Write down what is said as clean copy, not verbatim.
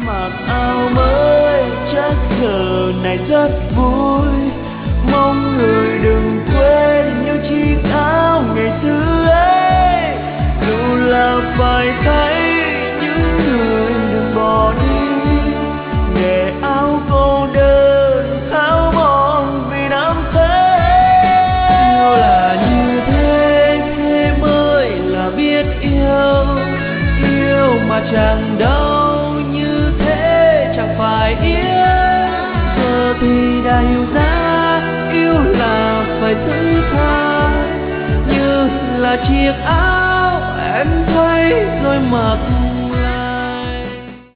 Mặc áo mới chắc giờ này rất vui, mong người đừng quên những chiếc áo ngày xưa ấy. Dù là phải thấy những người đừng bỏ đi, để áo cô đơn tháo mòn vì năm thế. Yêu là như thế, thế mới là biết yêu. Yêu mà chẳng đau như thế chẳng phải yêu. Giờ thì đã hiểu ra, yêu là phải thứ tha, như là chiếc áo em thấy rồi mặc.